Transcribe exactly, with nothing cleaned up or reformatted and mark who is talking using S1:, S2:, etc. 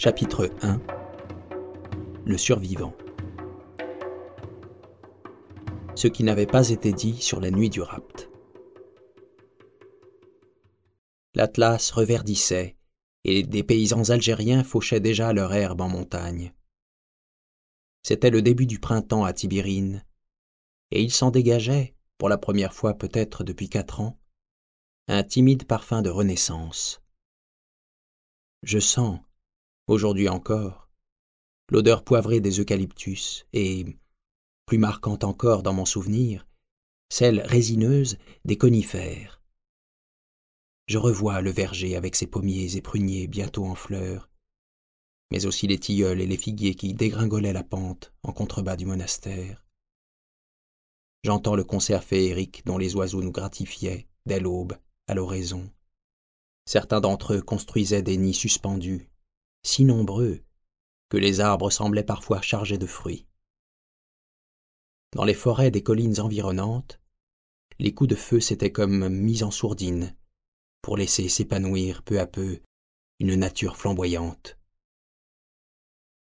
S1: Chapitre un. Le survivant. Ce qui n'avait pas été dit sur la nuit du rapt. L'Atlas reverdissait, et des paysans algériens fauchaient déjà leur herbe en montagne. C'était le début du printemps à Tibérine, et il s'en dégageait, pour la première fois peut-être depuis quatre ans, un timide parfum de renaissance. Je sens, aujourd'hui encore, l'odeur poivrée des eucalyptus et, plus marquante encore dans mon souvenir, celle résineuse des conifères. Je revois le verger avec ses pommiers et pruniers bientôt en fleurs, mais aussi les tilleuls et les figuiers qui dégringolaient la pente en contrebas du monastère. J'entends le concert féerique dont les oiseaux nous gratifiaient, dès l'aube, à l'oraison. Certains d'entre eux construisaient des nids suspendus, si nombreux que les arbres semblaient parfois chargés de fruits. Dans les forêts des collines environnantes, les coups de feu s'étaient comme mis en sourdine pour laisser s'épanouir peu à peu une nature flamboyante.